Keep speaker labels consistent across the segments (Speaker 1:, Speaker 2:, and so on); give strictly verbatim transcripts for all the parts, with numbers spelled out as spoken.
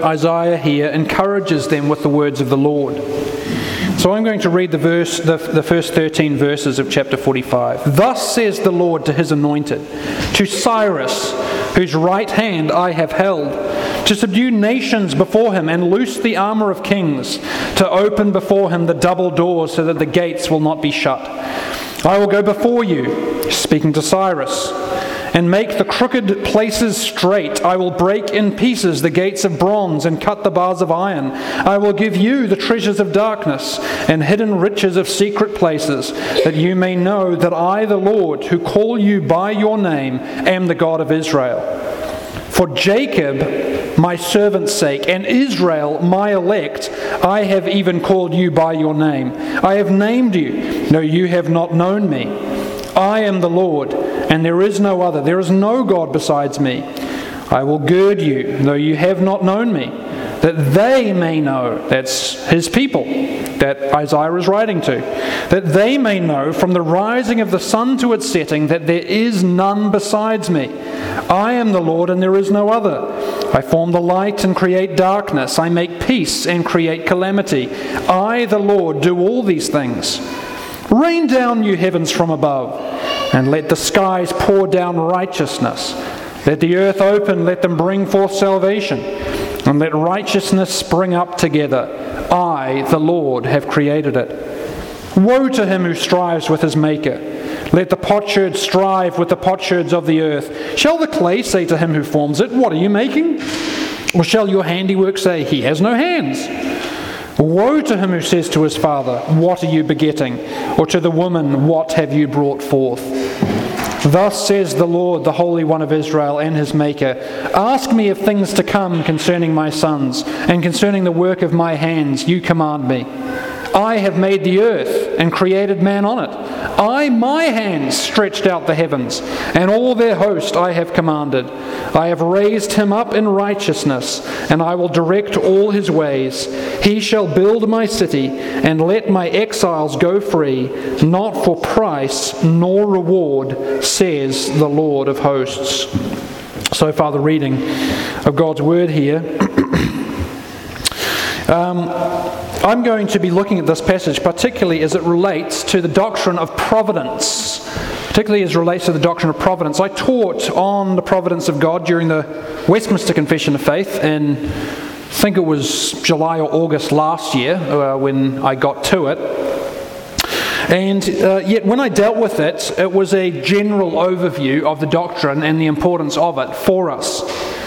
Speaker 1: Isaiah here encourages them with the words of the Lord. So I'm going to read the verse, the, the first thirteen verses of chapter forty-five. Thus says the Lord to his anointed, to Cyrus, whose right hand I have held, to subdue nations before him and loose the armor of kings, to open before him the double doors so that the gates will not be shut. I will go before you, speaking to Cyrus, and make the crooked places straight. I will break in pieces the gates of bronze and cut the bars of iron. I will give you the treasures of darkness and hidden riches of secret places, that you may know that I, the Lord, who call you by your name, am the God of Israel. For Jacob, my servant's sake, and Israel, my elect, I have even called you by your name. I have named you. No, you have not known me. I am the Lord, and there is no other. There is no God besides me. I will gird you, though you have not known me, that they may know, that's his people, that Isaiah is writing to, that they may know from the rising of the sun to its setting that there is none besides me. I am the Lord, and there is no other. I form the light and create darkness. I make peace and create calamity. I, the Lord, do all these things. Rain down, you heavens from above, and let the skies pour down righteousness. Let the earth open, let them bring forth salvation, and let righteousness spring up together. I, the Lord, have created it. Woe to him who strives with his maker. Let the potsherd strive with the potsherds of the earth. Shall the clay say to him who forms it, what are you making? Or shall your handiwork say, he has no hands? Woe to him who says to his father, what are you begetting? Or to the woman, what have you brought forth? Thus says the Lord, the Holy One of Israel and his Maker, ask me of things to come concerning my sons, and concerning the work of my hands, you command me. I have made the earth and created man on it. I, my hands, stretched out the heavens, and all their host I have commanded. I have raised him up in righteousness, and I will direct all his ways. He shall build my city, and let my exiles go free, not for price nor reward, says the Lord of hosts. So far the reading of God's word here. um, I'm going to be looking at this passage particularly as it relates to the doctrine of providence. Particularly as it relates to the doctrine of providence. I taught on the providence of God during the Westminster Confession of Faith in, I think it was July or August last year uh, when I got to it. And uh, yet when I dealt with it, it was a general overview of the doctrine and the importance of it for us.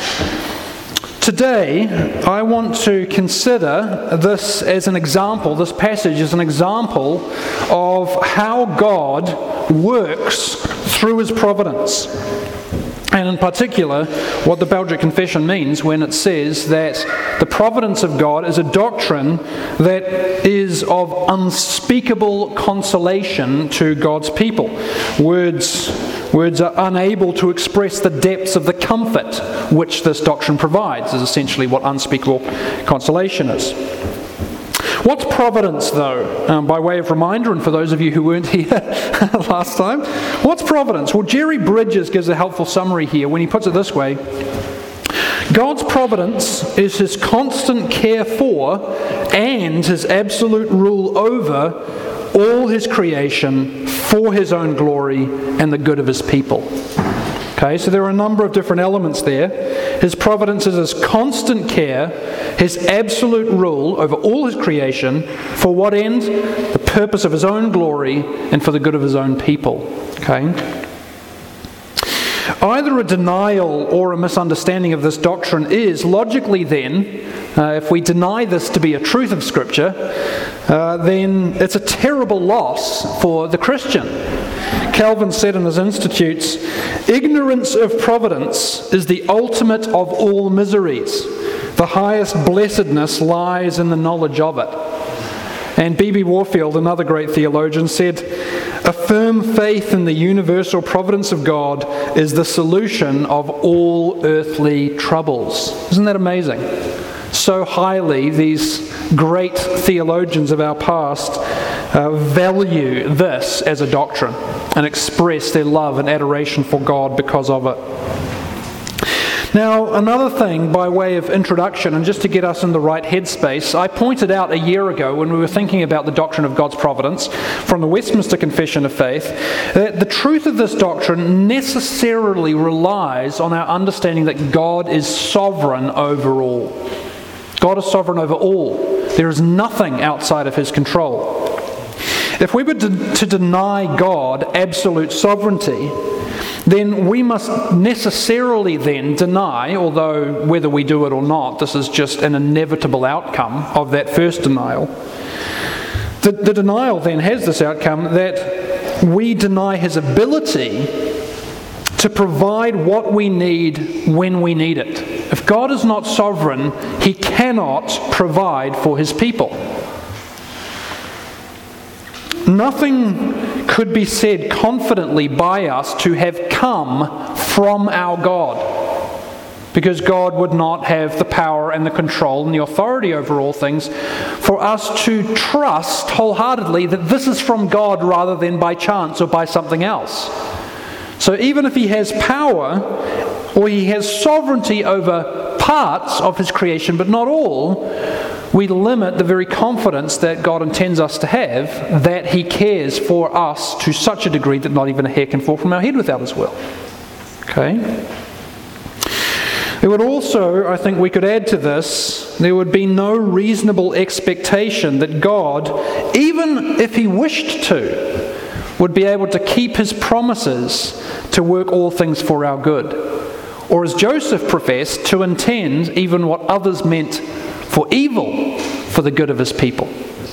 Speaker 1: Today, I want to consider this as an example, this passage as an example of how God works through his providence. And in particular, what the Belgic Confession means when it says that the providence of God is a doctrine that is of unspeakable consolation to God's people. Words, words are unable to express the depths of the comfort which this doctrine provides, is essentially what unspeakable consolation is. What's providence, though? Um, by way of reminder, and for those of you who weren't here last time, what's providence? Well, Jerry Bridges gives a helpful summary here when he puts it this way. God's providence is his constant care for and his absolute rule over all his creation for his own glory and the good of his people. Okay, so there are a number of different elements there. His providence is his constant care, his absolute rule over all his creation, for what end? The purpose of his own glory and for the good of his own people. Okay? Either a denial or a misunderstanding of this doctrine is, logically then, uh, if we deny this to be a truth of Scripture, uh, then it's a terrible loss for the Christian. Calvin said in his Institutes, ignorance of providence is the ultimate of all miseries. The highest blessedness lies in the knowledge of it. And B B Warfield, another great theologian, said, a firm faith in the universal providence of God is the solution of all earthly troubles. Isn't that amazing? So highly these great theologians of our past uh, value this as a doctrine and express their love and adoration for God because of it. Now, another thing by way of introduction, and just to get us in the right headspace, I pointed out a year ago when we were thinking about the doctrine of God's providence from the Westminster Confession of Faith, that the truth of this doctrine necessarily relies on our understanding that God is sovereign over all. God is sovereign over all. There is nothing outside of his control. If we were to, to deny God absolute sovereignty, then we must necessarily then deny, although whether we do it or not, this is just an inevitable outcome of that first denial. The, the denial then has this outcome that we deny his ability to provide what we need when we need it. If God is not sovereign, he cannot provide for his people. Nothing could be said confidently by us to have come from our God, because God would not have the power and the control and the authority over all things for us to trust wholeheartedly that this is from God rather than by chance or by something else. So even if he has power or he has sovereignty over parts of his creation but not all, we limit the very confidence that God intends us to have, that he cares for us to such a degree that not even a hair can fall from our head without his will. Okay? There would also, I think we could add to this, there would be no reasonable expectation that God, even if he wished to, would be able to keep his promises to work all things for our good. Or as Joseph professed, to intend even what others meant for evil for the good of his people.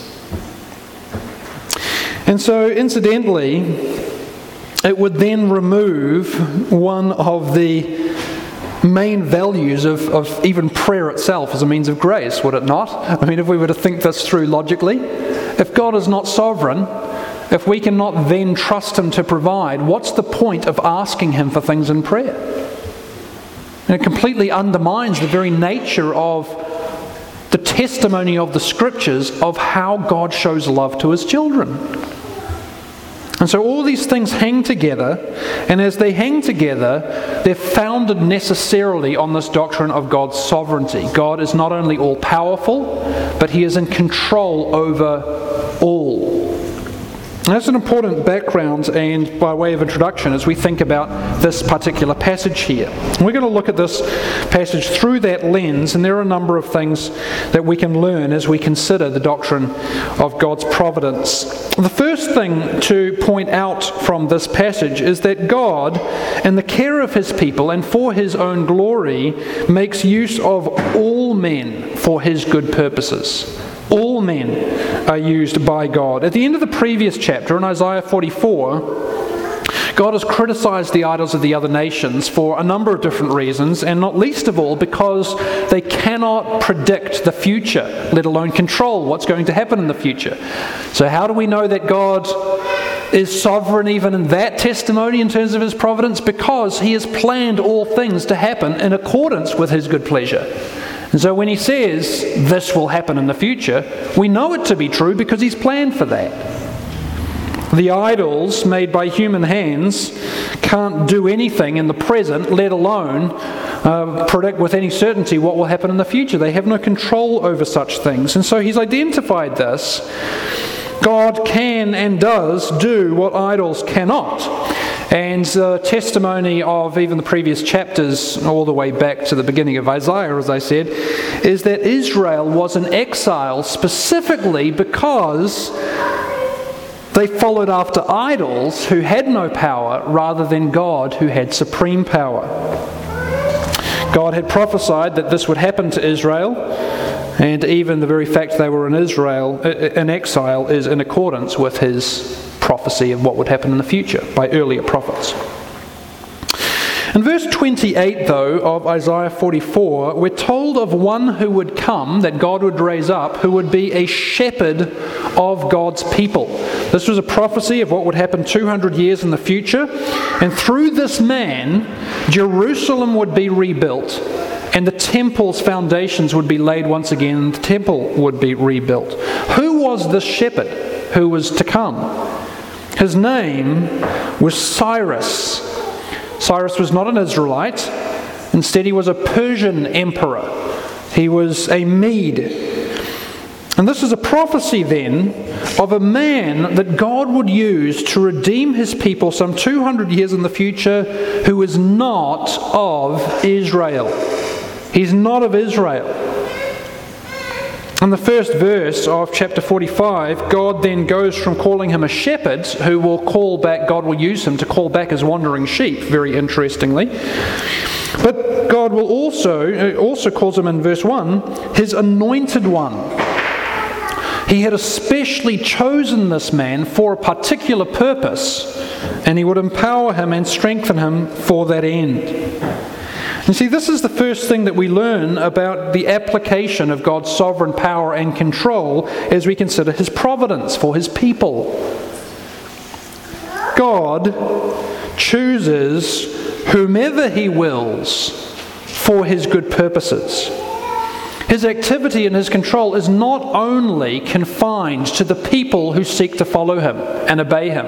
Speaker 1: And so, incidentally, it would then remove one of the main values of, of even prayer itself as a means of grace, would it not? I mean, if we were to think this through logically, if God is not sovereign, if we cannot then trust him to provide, what's the point of asking him for things in prayer? And it completely undermines the very nature of the testimony of the Scriptures of how God shows love to his children. And so all these things hang together, and as they hang together, they're founded necessarily on this doctrine of God's sovereignty. God is not only all-powerful, but he is in control over all. That's an important background and by way of introduction as we think about this particular passage here. We're going to look at this passage through that lens, and there are a number of things that we can learn as we consider the doctrine of God's providence. The first thing to point out from this passage is that God, in the care of his people and for his own glory, makes use of all men for his good purposes. All men are used by God. At the end of the previous chapter, in Isaiah forty-four, God has criticized the idols of the other nations for a number of different reasons, and not least of all because they cannot predict the future, let alone control what's going to happen in the future. So how do we know that God is sovereign even in that testimony in terms of his providence? Because he has planned all things to happen in accordance with his good pleasure. And so when he says this will happen in the future, we know it to be true because he's planned for that. The idols made by human hands can't do anything in the present, let alone uh, predict with any certainty what will happen in the future. They have no control over such things. And so he's identified this. God can and does do what idols cannot. And the testimony of even the previous chapters, all the way back to the beginning of Isaiah, as I said, is that Israel was in exile specifically because they followed after idols who had no power rather than God who had supreme power. God had prophesied that this would happen to Israel, and even the very fact they were in Israel, in exile, is in accordance with his prophecy of what would happen in the future by earlier prophets. In verse twenty-eight, though, of Isaiah forty-four, we're told of one who would come, that God would raise up, who would be a shepherd of God's people. This was a prophecy of what would happen two hundred years in the future, and through this man, Jerusalem would be rebuilt, and the temple's foundations would be laid once again, and the temple would be rebuilt. Who was this shepherd who was to come? His name was Cyrus. Cyrus was not an Israelite. Instead, he was a Persian emperor. He was a Mede. And this is a prophecy then of a man that God would use to redeem his people some two hundred years in the future who is not of Israel. He's not of Israel. In the first verse of chapter forty-five, God then goes from calling him a shepherd, who will call back, God will use him to call back his wandering sheep, very interestingly. But God will also, also calls him in verse one, his anointed one. He had especially chosen this man for a particular purpose, and he would empower him and strengthen him for that end. You see, this is the first thing that we learn about the application of God's sovereign power and control as we consider his providence for his people. God chooses whomever he wills for his good purposes. His activity and his control is not only confined to the people who seek to follow him and obey him.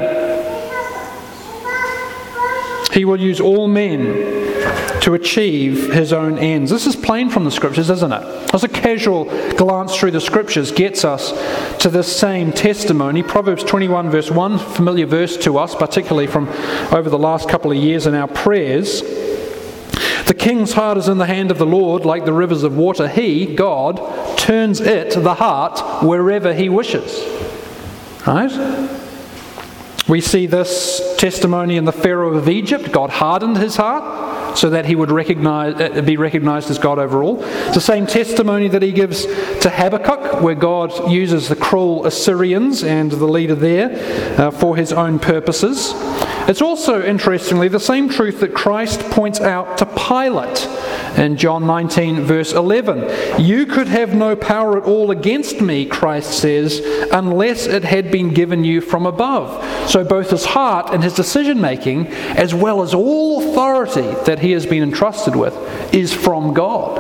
Speaker 1: He will use all men to achieve his own ends. This is plain from the scriptures, isn't it? As a casual glance through the scriptures gets us to this same testimony. Proverbs twenty-one verse one, familiar verse to us, particularly from over the last couple of years in our prayers. The king's heart is in the hand of the Lord, like the rivers of water. He, God, turns it, the heart, wherever he wishes. Right? We see this testimony in the Pharaoh of Egypt. God hardened his heart so that he would recognize, be recognized as God over all. It's the same testimony that he gives to Habakkuk, where God uses the cruel Assyrians and the leader there uh, for his own purposes. It's also, interestingly, the same truth that Christ points out to Pilate in John nineteen, verse eleven. You could have no power at all against me, Christ says, unless it had been given you from above. So both his heart and his decision-making, as well as all authority that he has been entrusted with, is from God.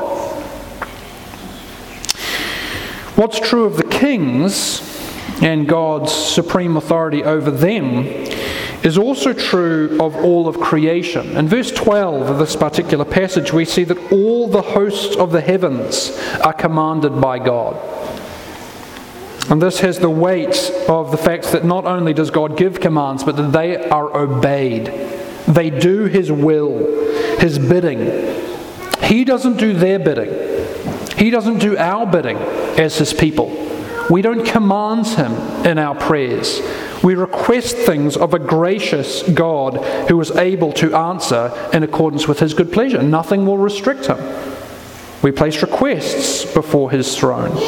Speaker 1: What's true of the kings and God's supreme authority over them is also true of all of creation. In verse twelve of this particular passage, we see that all the hosts of the heavens are commanded by God. And this has the weight of the fact that not only does God give commands, but that they are obeyed. They do his will, his bidding. He doesn't do their bidding. He doesn't do our bidding as his people. We don't command him in our prayers. We request things of a gracious God who is able to answer in accordance with his good pleasure. Nothing will restrict him. We place requests before his throne.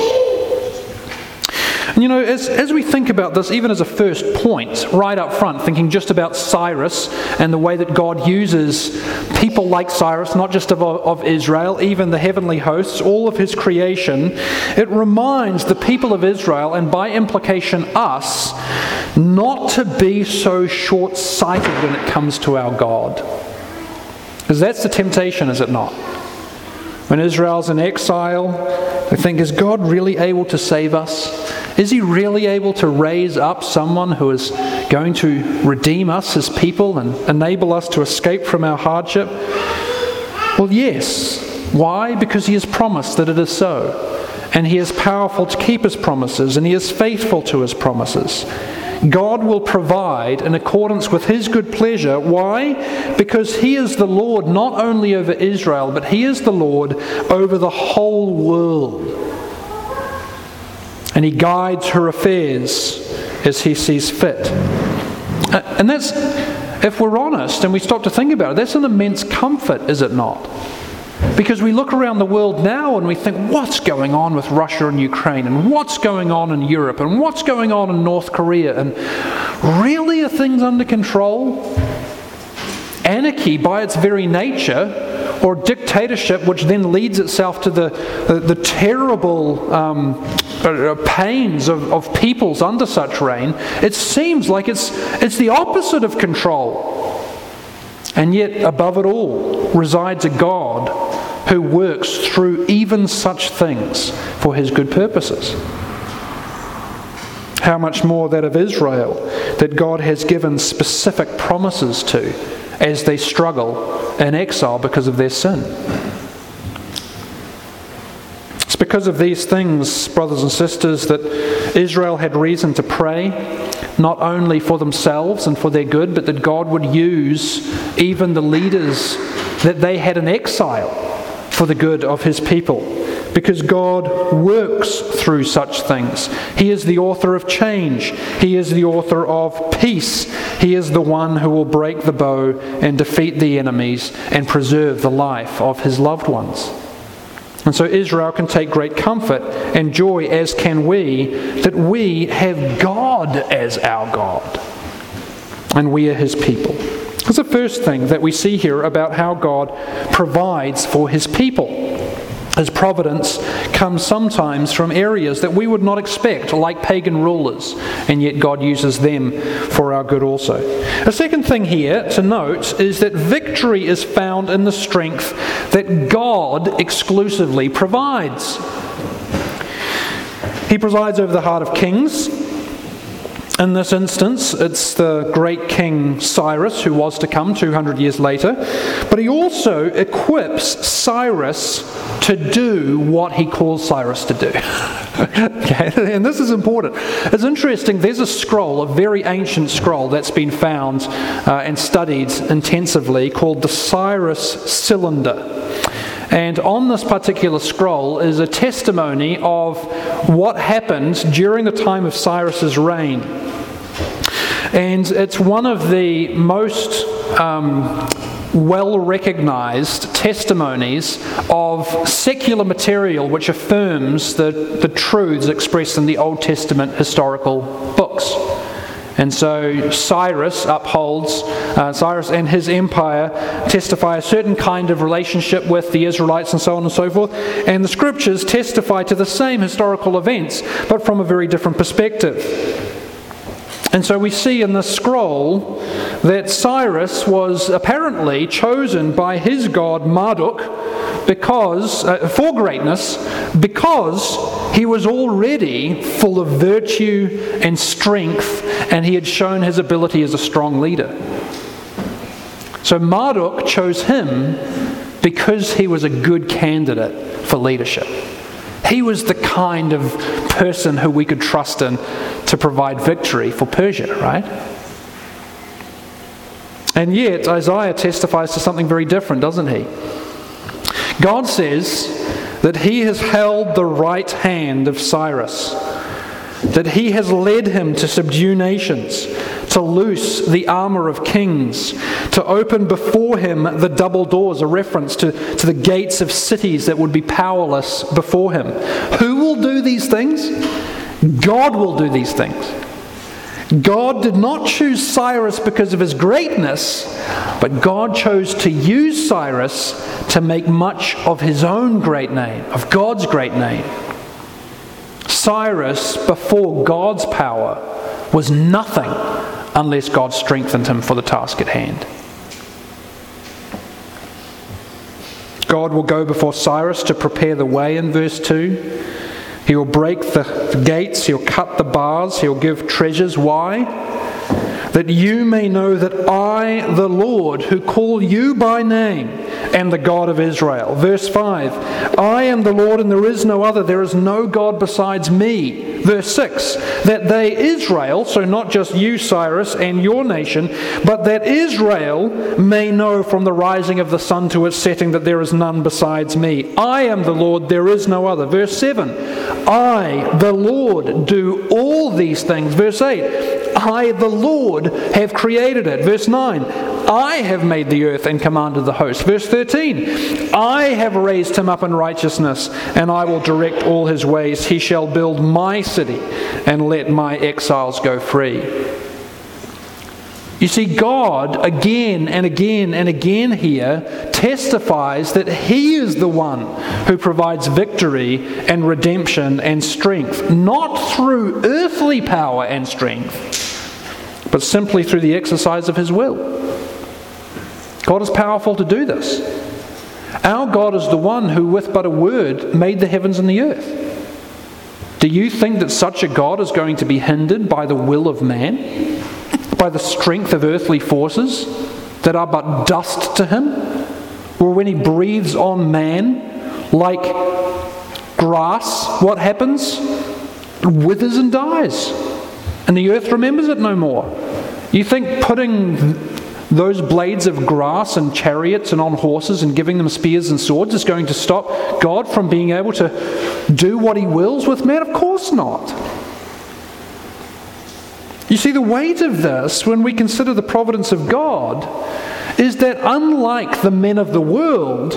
Speaker 1: And you know, as, as we think about this, even as a first point, right up front, thinking just about Cyrus and the way that God uses people like Cyrus, not just of, of Israel, even the heavenly hosts, all of his creation, it reminds the people of Israel, and by implication us, not to be so short-sighted when it comes to our God. Because that's the temptation, is it not? When Israel's in exile, they think, is God really able to save us? Is he really able to raise up someone who is going to redeem us, his people, and enable us to escape from our hardship? Well, yes. Why? Because he has promised that it is so. And he is powerful to keep his promises, and he is faithful to his promises. God will provide in accordance with his good pleasure. Why? Because he is the Lord not only over Israel, but he is the Lord over the whole world. And he guides her affairs as he sees fit. And that's, if we're honest and we stop to think about it, that's an immense comfort, is it not? Because we look around the world now and we think, what's going on with Russia and Ukraine? And what's going on in Europe? And what's going on in North Korea? And really, are things under control? Anarchy, by its very nature, or dictatorship, which then leads itself to the, the, the terrible um, pains of, of peoples under such reign, it seems like it's, it's the opposite of control. And yet, above it all, resides a God who works through even such things for his good purposes. How much more that of Israel, that God has given specific promises to as they struggle in exile because of their sin. It's because of these things, brothers and sisters, that Israel had reason to pray, not only for themselves and for their good, but that God would use even the leaders that they had in exile for the good of his people. Because God works through such things. He is the author of change. He is the author of peace. He is the one who will break the bow and defeat the enemies and preserve the life of his loved ones. And so Israel can take great comfort and joy, as can we, that we have God as our God. And we are his people. That's the first thing that we see here about how God provides for his people. His providence comes sometimes from areas that we would not expect, like pagan rulers, and yet God uses them for our good also. A second thing here to note is that victory is found in the strength that God exclusively provides. He presides over the heart of kings. In this instance, it's the great king Cyrus who was to come two hundred years later. But he also equips Cyrus to do what he calls Cyrus to do. Okay, and this is important. It's interesting, there's a scroll, a very ancient scroll that's been found uh, and studied intensively called the Cyrus Cylinder. And on this particular scroll is a testimony of what happened during the time of Cyrus's reign. And it's one of the most um, well-recognized testimonies of secular material which affirms the, the truths expressed in the Old Testament historical books. And so Cyrus upholds, uh, Cyrus and his empire testify a certain kind of relationship with the Israelites and so on and so forth. And the scriptures testify to the same historical events, but from a very different perspective. And so we see in the scroll that Cyrus was apparently chosen by his god Marduk because, uh, for greatness, because he was already full of virtue and strength, and he had shown his ability as a strong leader. So Marduk chose him because he was a good candidate for leadership. He was the kind of person who we could trust in to provide victory for Persia, right? And yet, Isaiah testifies to something very different, doesn't he? God says that he has held the right hand of Cyrus, that he has led him to subdue nations, to loose the armor of kings, to open before him the double doors, a reference to, to the gates of cities that would be powerless before him. Who will do these things? God will do these things. God did not choose Cyrus because of his greatness, but God chose to use Cyrus to make much of his own great name, of God's great name. Cyrus, before God's power, was nothing unless God strengthened him for the task at hand. God will go before Cyrus to prepare the way in verse two. He will break the gates, he'll cut the bars, he'll give treasures. Why? That you may know that I, the Lord, who call you by name, am the God of Israel. Verse five, I am the Lord and there is no other, there is no God besides me. Verse six, that they, Israel, so not just you, Cyrus, and your nation, but that Israel may know from the rising of the sun to its setting that there is none besides me. I am the Lord, there is no other. Verse seven, I, the Lord, do all these things. Verse eight, I, the Lord, have created it. Verse nine, I have made the earth and commanded the host. Verse thirteen, I have raised him up in righteousness, and I will direct all his ways. He shall build my city and let my exiles go free. You see, God again and again and again here testifies that he is the one who provides victory and redemption and strength, not through earthly power and strength, but simply through the exercise of his will. God is powerful to do this. Our God is the one who, with but a word, made the heavens and the earth. Do you think that such a God is going to be hindered by the will of man? By the strength of earthly forces? that are but dust to him? Or when he breathes on man like grass, what happens? It withers and dies, and the earth remembers it no more. You think putting those blades of grass in chariots and on horses and giving them spears and swords is going to stop God from being able to do what he wills with man? Of course not. You see, the weight of this, when we consider the providence of God, is that unlike the men of the world,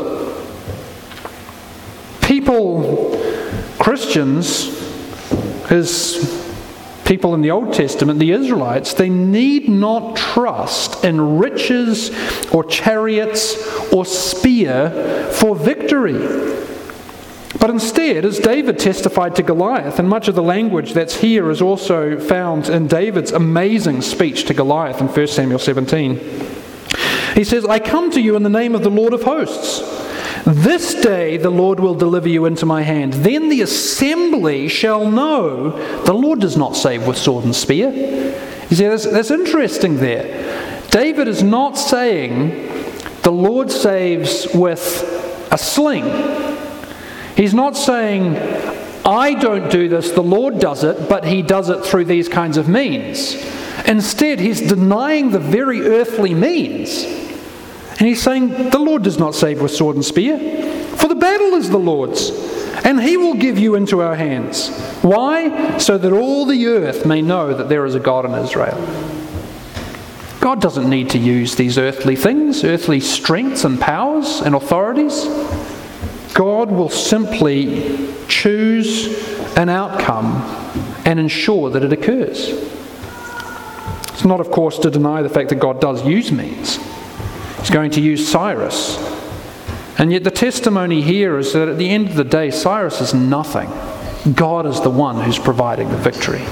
Speaker 1: people, Christians, as people in the Old Testament, the Israelites, they need not trust in riches or chariots or spear for victory. But instead, as David testified to Goliath, and much of the language that's here is also found in David's amazing speech to Goliath in First Samuel seventeen. He says, I come to you in the name of the Lord of hosts. This day the Lord will deliver you into my hand. Then the assembly shall know the Lord does not save with sword and spear. You see, that's, that's interesting there. David is not saying the Lord saves with a sling. He's not saying, I don't do this, the Lord does it, but he does it through these kinds of means. Instead, he's denying the very earthly means. And he's saying, the Lord does not save with sword and spear, for the battle is the Lord's, and he will give you into our hands. Why? So that all the earth may know that there is a God in Israel. God doesn't need to use these earthly things, earthly strengths and powers and authorities. God will simply choose an outcome and ensure that it occurs. It's not, of course, to deny the fact that God does use means. He's going to use Cyrus. And yet the testimony here is that at the end of the day, Cyrus is nothing. God is the one who's providing the victory.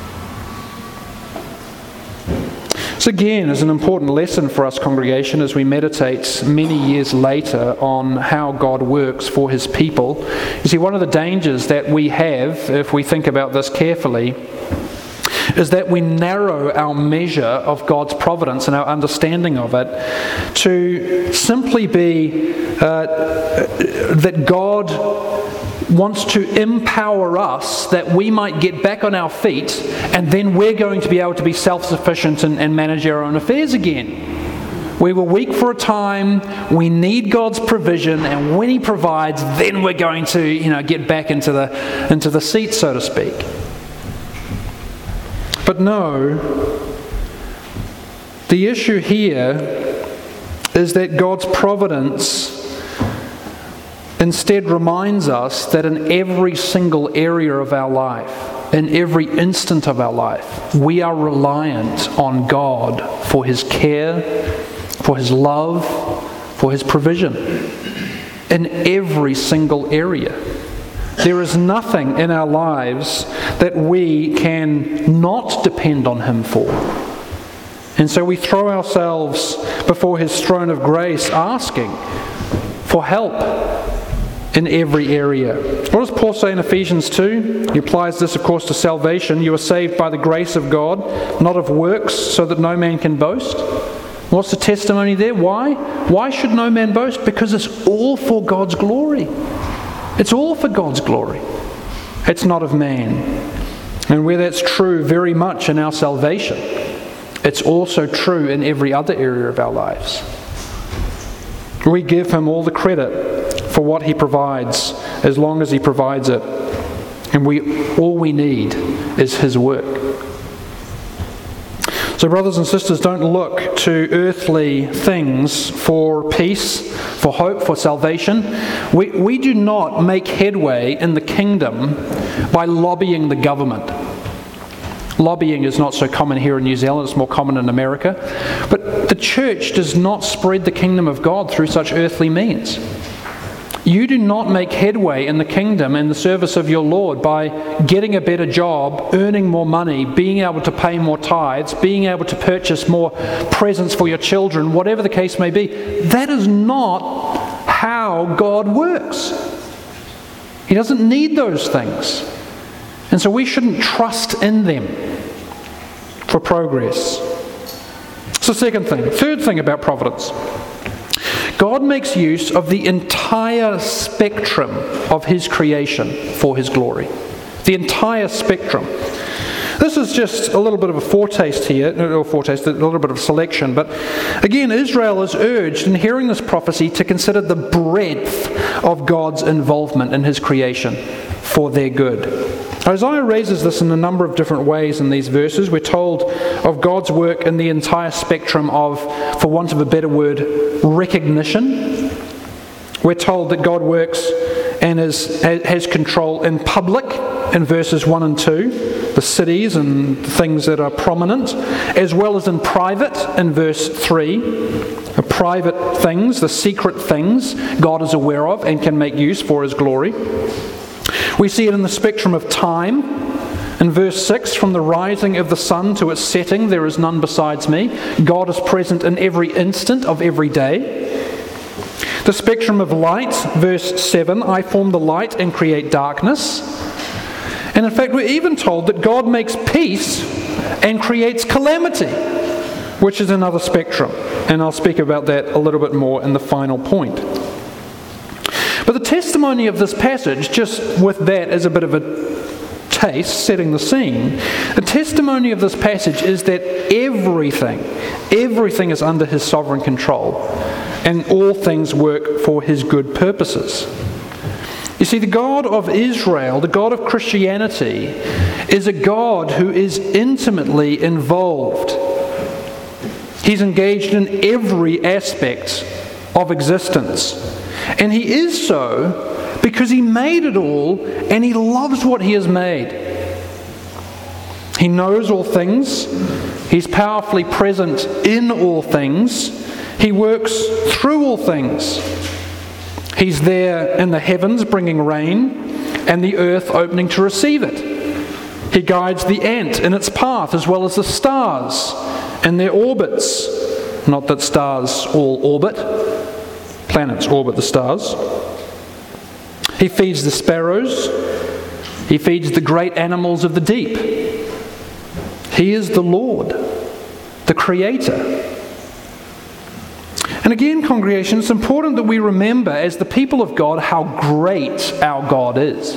Speaker 1: This again is an important lesson for us, congregation, as we meditate many years later on how God works for his people. You see, one of the dangers that we have, if we think about this carefully, is that we narrow our measure of God's providence and our understanding of it to simply be uh, that God wants to empower us that we might get back on our feet, and then we're going to be able to be self-sufficient and, and manage our own affairs again. We were weak for a time, we need God's provision, and when he provides, then we're going to, you know, get back into the into the seat, so to speak. But no, the issue here is that God's providence instead reminds us that in every single area of our life, in every instant of our life, we are reliant on God for his care, for his love, for his provision. In every single area. There is nothing in our lives that we can not depend on him for. And so we throw ourselves before his throne of grace asking for help in every area. What does Paul say in Ephesians two? He applies this, of course, to salvation. You are saved by the grace of God, not of works, so that no man can boast. What's the testimony there? Why? Why should no man boast? Because it's all for God's glory. It's all for God's glory. It's not of man. And where that's true very much in our salvation, it's also true in every other area of our lives. We give him all the credit for what he provides, as long as he provides it. And we all we need is his work. So brothers and sisters, don't look to earthly things for peace, for hope, for salvation. We, we do not make headway in the kingdom by lobbying the government. Lobbying is not so common here in New Zealand, it's more common in America. But the church does not spread the kingdom of God through such earthly means. You do not make headway in the kingdom and the service of your Lord by getting a better job, earning more money, being able to pay more tithes, being able to purchase more presents for your children, whatever the case may be. That is not how God works. He doesn't need those things. And so we shouldn't trust in them for progress. So second thing. Third thing about providence. God makes use of the entire spectrum of his creation for his glory. The entire spectrum. This is just a little bit of a foretaste here, or foretaste, a little bit of selection. But again, Israel is urged in hearing this prophecy to consider the breadth of God's involvement in his creation for their good. Isaiah raises this in a number of different ways in these verses. We're told of God's work in the entire spectrum of, for want of a better word, recognition. We're told that God works and is, has control in public in verses one and two, the cities and things that are prominent, as well as in private in verse three. The private things, the secret things, God is aware of and can make use for his glory. We see it in the spectrum of time. In verse six, from the rising of the sun to its setting, there is none besides me. God is present in every instant of every day. The spectrum of light, verse seven, I form the light and create darkness. And in fact, we're even told that God makes peace and creates calamity, which is another spectrum. And I'll speak about that a little bit more in the final point. But the testimony of this passage, just with that as a bit of a taste, setting the scene, the testimony of this passage is that everything, everything is under his sovereign control, and all things work for his good purposes. You see, the God of Israel, the God of Christianity, is a God who is intimately involved. He's engaged in every aspect of existence. And he is so because he made it all and he loves what he has made. He knows all things. He's powerfully present in all things. He works through all things. He's there in the heavens bringing rain and the earth opening to receive it. He guides the ant in its path as well as the stars in their orbits. Not that stars all orbit. Planets orbit the stars. He feeds the sparrows. He feeds the great animals of the deep. He is the Lord, the Creator. And again, congregation, it's important that we remember as the people of God how great our God is.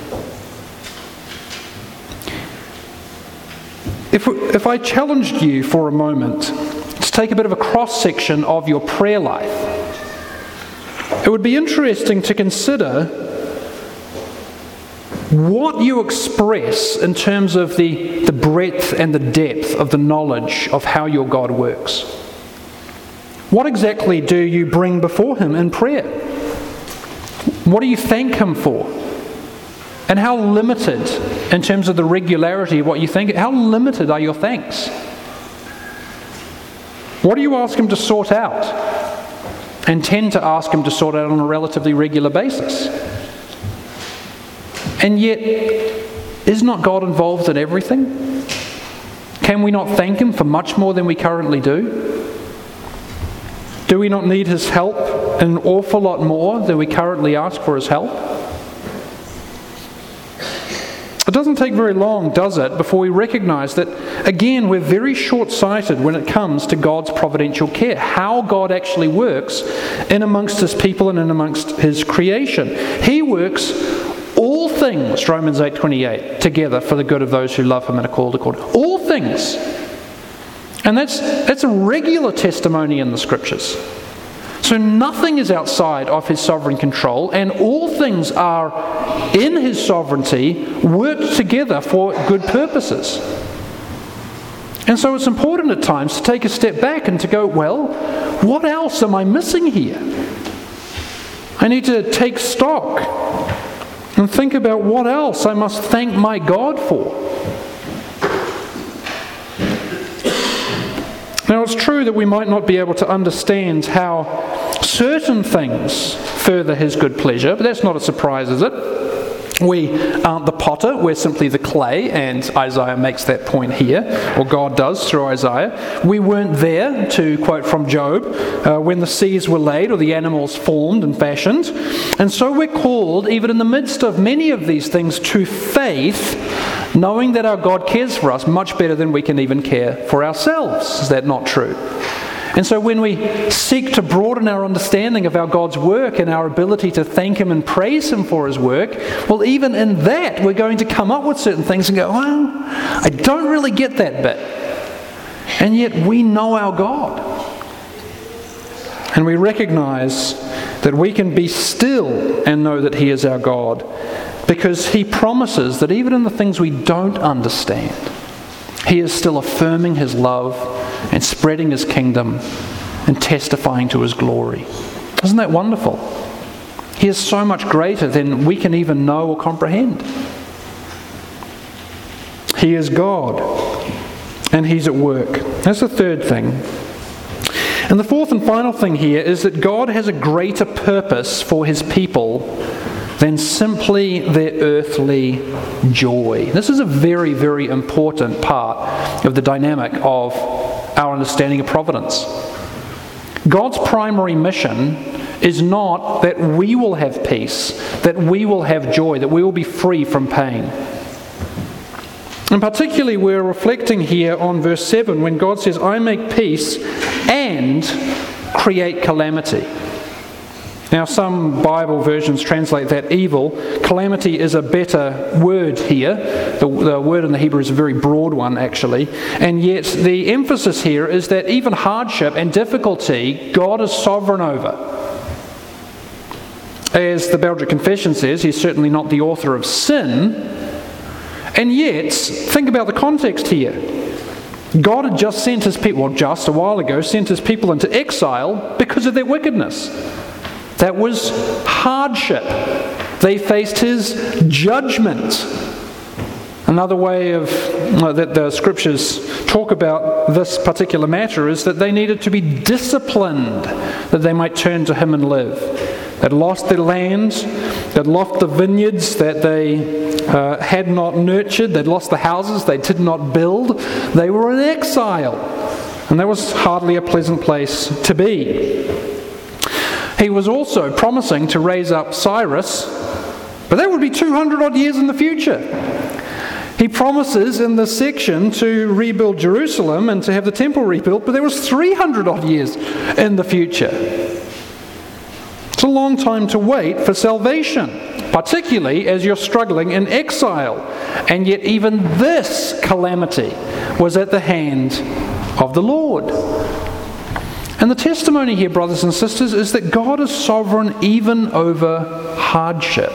Speaker 1: If, if I challenged you for a moment to take a bit of a cross-section of your prayer life, it would be interesting to consider what you express in terms of the, the breadth and the depth of the knowledge of how your God works. What exactly do you bring before him in prayer? What do you thank him for? And how limited, in terms of the regularity of what you think, how limited are your thanks? What do you ask him to sort out? And tend to ask him to sort out on a relatively regular basis? And yet, is not God involved in everything? Can we not thank him for much more than we currently do? Do we not need his help an awful lot more than we currently ask for his help? It doesn't take very long, does it, before we recognize that, again, we're very short-sighted when it comes to God's providential care, how God actually works in amongst his people and in amongst his creation. He works all things, Romans eight twenty-eight, together for the good of those who love him and are called according. All things. And that's, that's a regular testimony in the Scriptures. So nothing is outside of his sovereign control, and all things are in his sovereignty, worked together for good purposes. And so it's important at times to take a step back and to go, well, what else am I missing here? I need to take stock and think about what else I must thank my God for. Now, it's true that we might not be able to understand how certain things further his good pleasure, but that's not a surprise, is it? We aren't the potter, we're simply the clay, and Isaiah makes that point here, or God does through Isaiah. We weren't there, to quote from Job, uh, when the seas were laid or the animals formed and fashioned. And so we're called, even in the midst of many of these things, to faith, knowing that our God cares for us much better than we can even care for ourselves. Is that not true? And so when we seek to broaden our understanding of our God's work and our ability to thank Him and praise Him for His work, well, even in that, we're going to come up with certain things and go, well, I don't really get that bit. And yet we know our God. And we recognize that we can be still and know that He is our God, because He promises that even in the things we don't understand, He is still affirming His love and spreading His kingdom and testifying to His glory. Isn't that wonderful? He is so much greater than we can even know or comprehend. He is God, and He's at work. That's the third thing. And the fourth and final thing here is that God has a greater purpose for His people than simply their earthly joy. This is a very, very important part of the dynamic of our understanding of providence. God's primary mission is not that we will have peace, that we will have joy, that we will be free from pain. And particularly we're reflecting here on verse seven when God says, I make peace and create calamity. Now, some Bible versions translate that evil. Calamity is a better word here. The, the word in the Hebrew is a very broad one, actually. And yet the emphasis here is that even hardship and difficulty, God is sovereign over. As the Belgic Confession says, He's certainly not the author of sin. And yet, think about the context here. God had just sent His people, well, just a while ago, sent His people into exile because of their wickedness. That was hardship. They faced His judgment. Another way of uh, that the scriptures talk about this particular matter is that they needed to be disciplined that they might turn to Him and live. They'd lost their land, they'd lost the vineyards that they uh, had not nurtured, they'd lost the houses they did not build. They were in exile, and that was hardly a pleasant place to be. He was also promising to raise up Cyrus, but that would be two hundred odd years in the future. He promises in this section to rebuild Jerusalem and to have the temple rebuilt, but there was three hundred odd years in the future. It's a long time to wait for salvation, particularly as you're struggling in exile. And yet even this calamity was at the hand of the Lord. And the testimony here, brothers and sisters, is that God is sovereign even over hardship.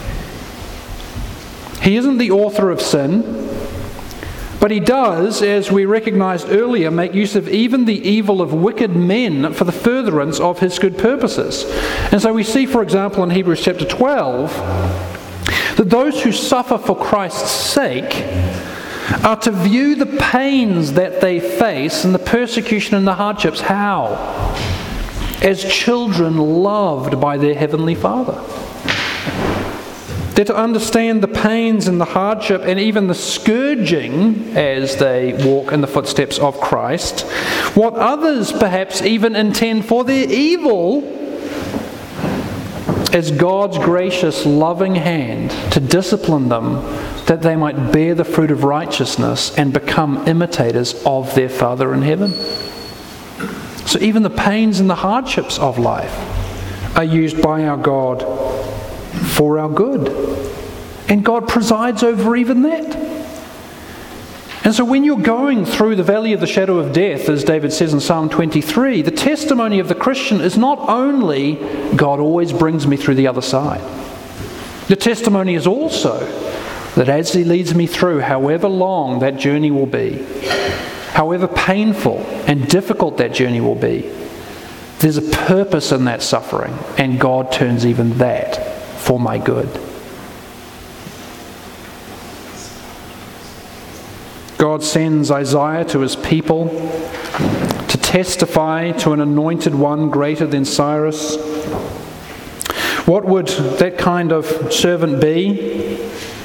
Speaker 1: He isn't the author of sin, but He does, as we recognized earlier, make use of even the evil of wicked men for the furtherance of His good purposes. And so we see, for example, in Hebrews chapter twelve, that those who suffer for Christ's sake are to view the pains that they face and the persecution and the hardships, how? As children loved by their Heavenly Father. They're to understand the pains and the hardship and even the scourging as they walk in the footsteps of Christ. What others perhaps even intend for their evil as God's gracious, loving hand to discipline them that they might bear the fruit of righteousness and become imitators of their Father in heaven. So even the pains and the hardships of life are used by our God for our good. And God presides over even that. And so when you're going through the valley of the shadow of death, as David says in Psalm twenty-three, the testimony of the Christian is not only, God always brings me through the other side. The testimony is also that as He leads me through, however long that journey will be, however painful and difficult that journey will be, there's a purpose in that suffering, and God turns even that for my good. God sends Isaiah to His people to testify to an anointed one greater than Cyrus. What would that kind of servant be?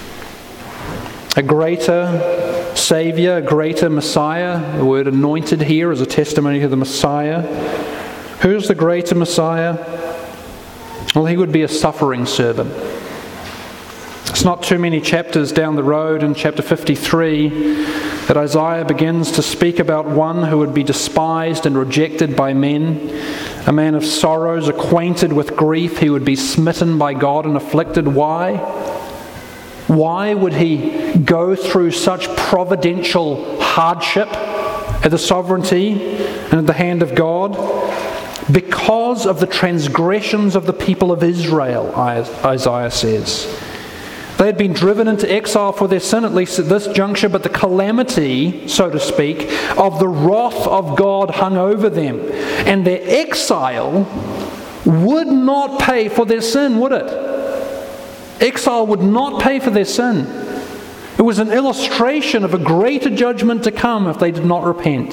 Speaker 1: A greater Saviour, a greater Messiah. The word anointed here is a testimony to the Messiah. Who's the greater Messiah? Well, he would be a suffering servant. It's not too many chapters down the road in chapter fifty-three that Isaiah begins to speak about one who would be despised and rejected by men, a man of sorrows, acquainted with grief. He would be smitten by God and afflicted. Why? Why would he go through such providential hardship at the sovereignty and at the hand of God? Because of the transgressions of the people of Israel, Isaiah says. They had been driven into exile for their sin, at least at this juncture, but the calamity, so to speak, of the wrath of God hung over them. And their exile would not pay for their sin, would it? Exile would not pay for their sin. It was an illustration of a greater judgment to come if they did not repent.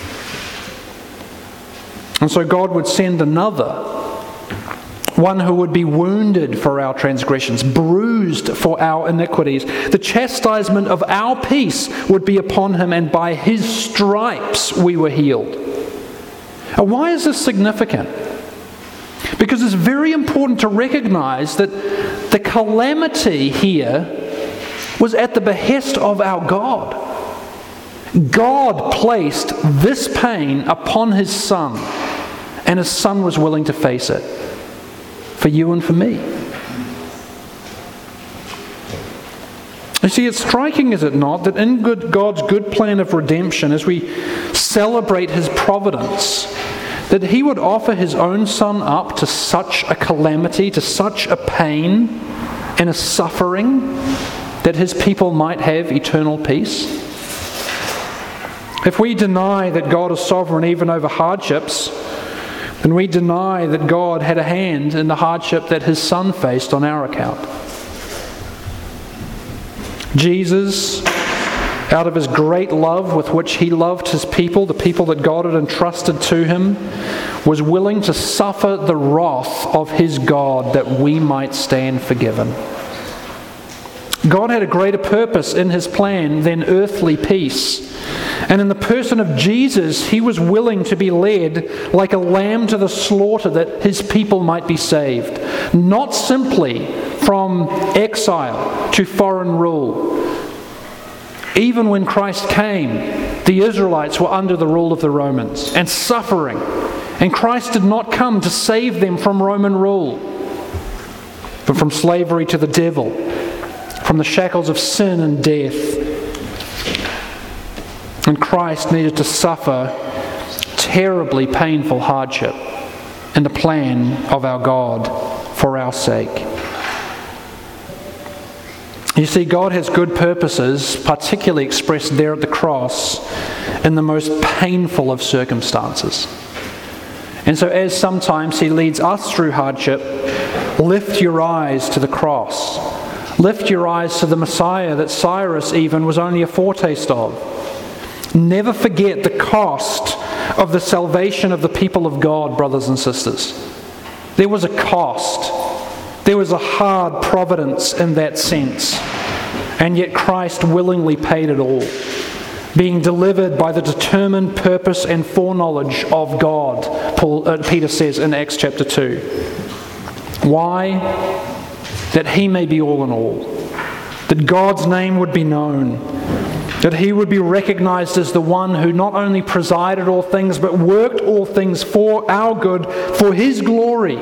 Speaker 1: And so God would send another, one who would be wounded for our transgressions, bruised for our iniquities. The chastisement of our peace would be upon him, and by his stripes we were healed. And why is this significant? Because it's very important to recognize that the calamity here was at the behest of our God. God placed this pain upon his Son, and his Son was willing to face it. For you and for me. You see, it's striking, is it not, that in good, God's good plan of redemption, as we celebrate his providence, that he would offer his own Son up to such a calamity, to such a pain and a suffering, that his people might have eternal peace. If we deny that God is sovereign even over hardships, and we deny that God had a hand in the hardship that his Son faced on our account. Jesus, out of his great love with which he loved his people, the people that God had entrusted to him, was willing to suffer the wrath of his God that we might stand forgiven. God had a greater purpose in his plan than earthly peace. And in the person of Jesus, he was willing to be led like a lamb to the slaughter that his people might be saved. Not simply from exile to foreign rule. Even when Christ came, the Israelites were under the rule of the Romans and suffering. And Christ did not come to save them from Roman rule, but from slavery to the devil, from the shackles of sin and death. And Christ needed to suffer terribly painful hardship in the plan of our God for our sake. You see, God has good purposes, particularly expressed there at the cross, in the most painful of circumstances. And so as sometimes he leads us through hardship, lift your eyes to the cross. Lift your eyes to the Messiah that Cyrus even was only a foretaste of. Never forget the cost of the salvation of the people of God, brothers and sisters. There was a cost. There was a hard providence in that sense. And yet Christ willingly paid it all, being delivered by the determined purpose and foreknowledge of God, Paul, uh, Peter says in Acts chapter two. Why? That he may be all in all. That God's name would be known. That he would be recognized as the one who not only presided all things, but worked all things for our good, for his glory.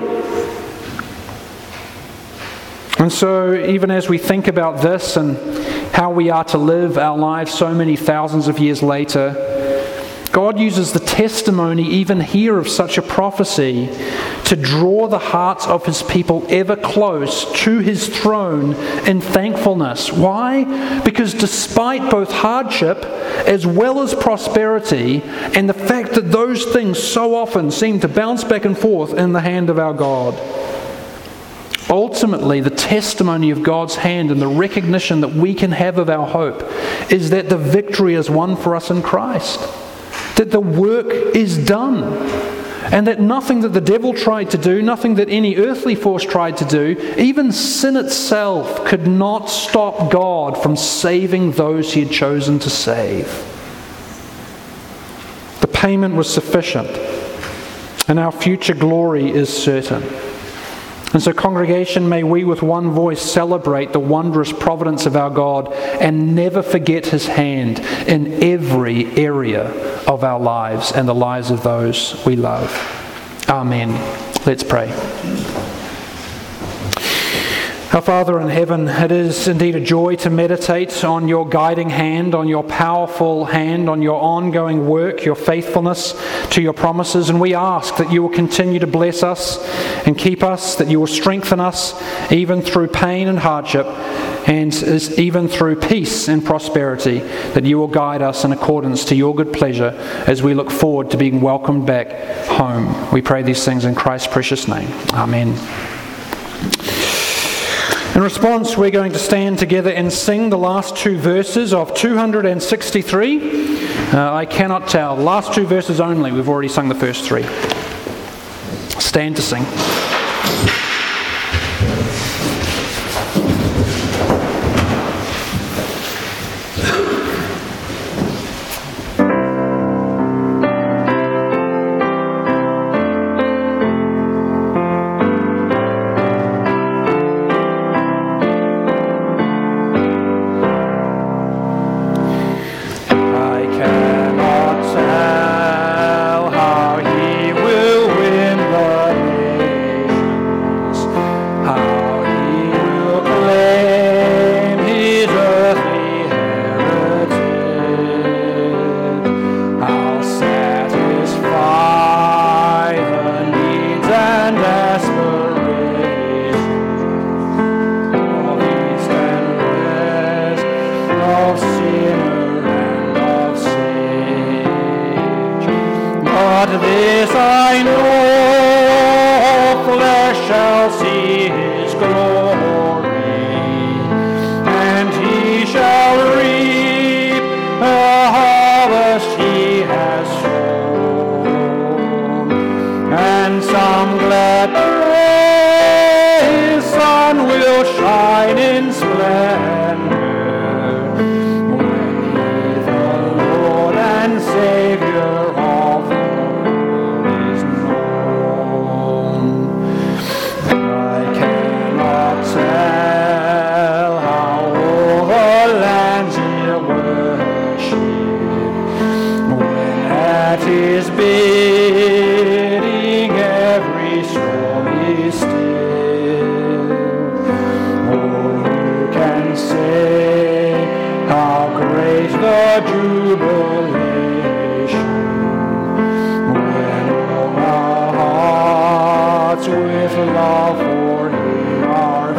Speaker 1: And so even as we think about this and how we are to live our lives so many thousands of years later, God uses the testimony even here of such a prophecy to draw the hearts of his people ever close to his throne in thankfulness. Why? Because despite both hardship as well as prosperity, and the fact that those things so often seem to bounce back and forth in the hand of our God, ultimately the testimony of God's hand and the recognition that we can have of our hope is that the victory is won for us in Christ. That the work is done. and that nothing that the devil tried to do, nothing that any earthly force tried to do, even sin itself could not stop God from saving those he had chosen to save. The payment was sufficient, and our future glory is certain. And so, congregation, may we with one voice celebrate the wondrous providence of our God and never forget his hand in every area of our lives and the lives of those we love. Amen. Let's pray. Our Father in heaven, it is indeed a joy to meditate on your guiding hand, on your powerful hand, on your ongoing work, your faithfulness to your promises. And we ask that you will continue to bless us and keep us, that you will strengthen us even through pain and hardship, and even through peace and prosperity, that you will guide us in accordance to your good pleasure as we look forward to being welcomed back home. We pray these things in Christ's precious name. Amen. In response, we're going to stand together and sing the last two verses of two hundred sixty-three. Uh, I cannot tell. Last two verses only. We've already sung the first three. Stand to sing.
Speaker 2: This I know, flesh shall see his glory, and he shall reap the harvest he has sown, and some glad day his sun will shine in splendor, when he, the Lord and Savior of the his bidding every storm is still. Oh, who can say how great the jubilation, when all our hearts with love for him are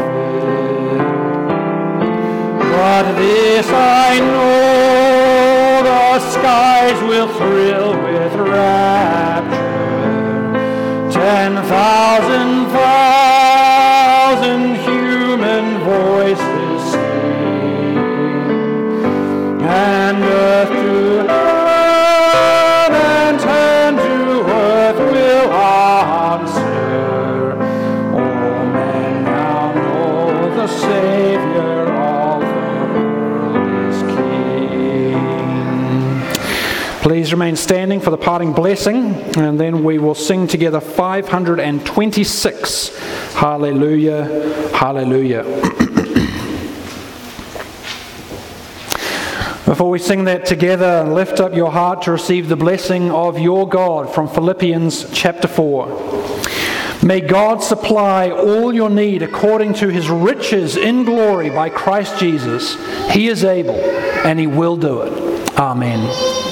Speaker 2: filled. But this I know, the skies will thrill with rapture. Ten thousand thousand human voices sing, and earth to heaven and heaven to earth will answer. All men now know the Savior of the world is King. Please remain standing for the parting blessing, and then we will sing together five hundred twenty-six. Hallelujah, hallelujah. Before we sing that together, lift up your heart to receive the blessing of your God from Philippians chapter four. May God supply all your need according to his riches in glory by Christ Jesus. He is able, and he will do it. Amen.